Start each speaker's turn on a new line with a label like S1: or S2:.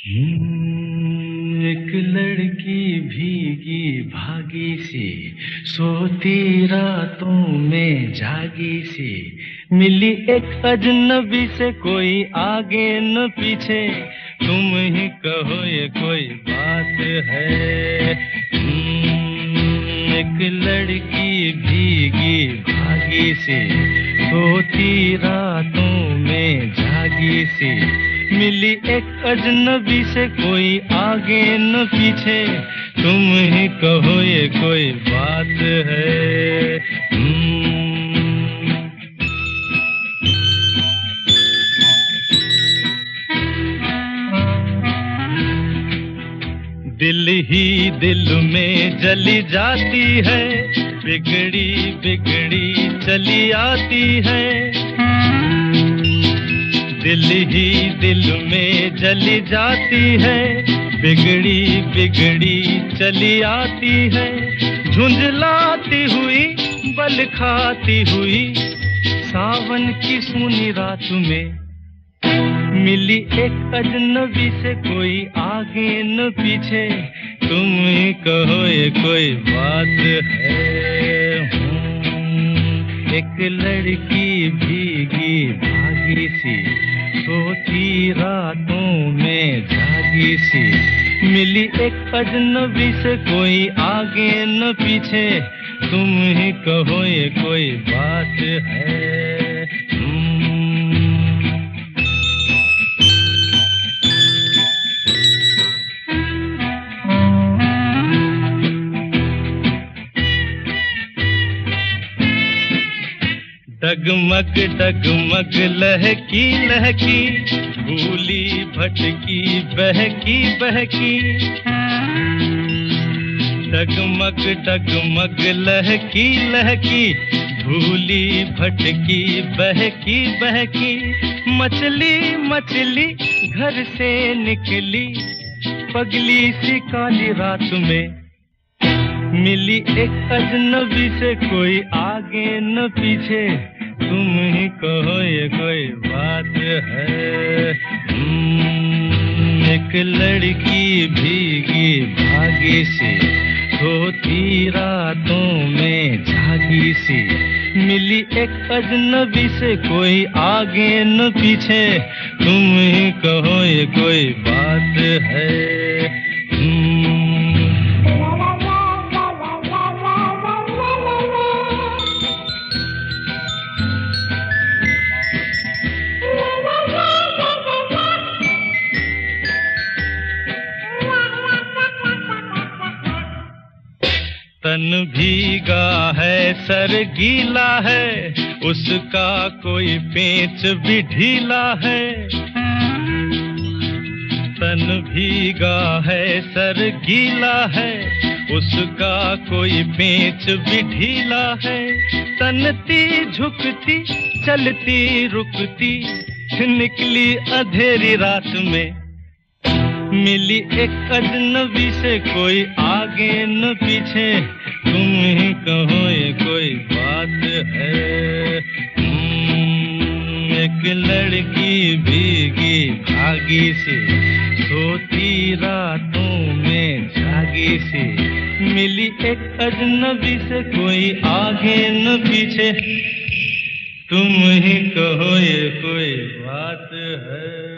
S1: एक लड़की भीगी भागी सी सोती रातों में जागी सी मिली एक अजनबी से कोई आगे न पीछे तुम ही कहो ये कोई बात है। एक लड़की भीगी भागी सी सोती रातों में जागी सी मिली एक अजनबी से कोई आगे न पीछे तुम ही कहो ये कोई बात है। दिल ही दिल में जली जाती है बिगड़ी बिगड़ी चली आती है। दिल ही दिल में जली जाती है बिगड़ी बिगड़ी चली आती है। झुंझलाती हुई बल खाती हुई सावन की सूनी रात में मिली एक अजनबी से कोई आगे न पीछे तुम ही कहो ये कोई बात है। एक लड़की भीगी भागी सी सोती रातों में जागी सी मिली एक अजनबी से कोई आगे न पीछे तुम ही कहो ये कोई बात है। डगमग डगमग लहकी लहकी भूली भटकी बहकी बहकी। डगमग डगमग लहकी लहकी भूली भटकी बहकी बहकी। मछली मछली घर से निकली पगली सी काली रात में मिली एक अजनबी से कोई आगे न पीछे तुम ही कहो ये कोई बात है। एक लड़की भीगी भागी सी सोती रातों में जागी सी मिली एक अजनबी से कोई आगे न पीछे तुम ही कहो ये कोई बात है। तन भीगा है सर गीला है उसका कोई पेंच भी ढीला है। तन भीगा है सर गीला है उसका कोई पेंच भी ढीला है। तनती झुकती चलती रुकती निकली अंधेरी रात में मिली एक अजनबी से कोई आगे न पीछे तुम ही कहो ये कोई बात है। एक लड़की भीगी भागी सी सोती रातों में जागी सी मिली एक अजनबी से कोई आगे न पीछे तुम ही कहो ये कोई बात है।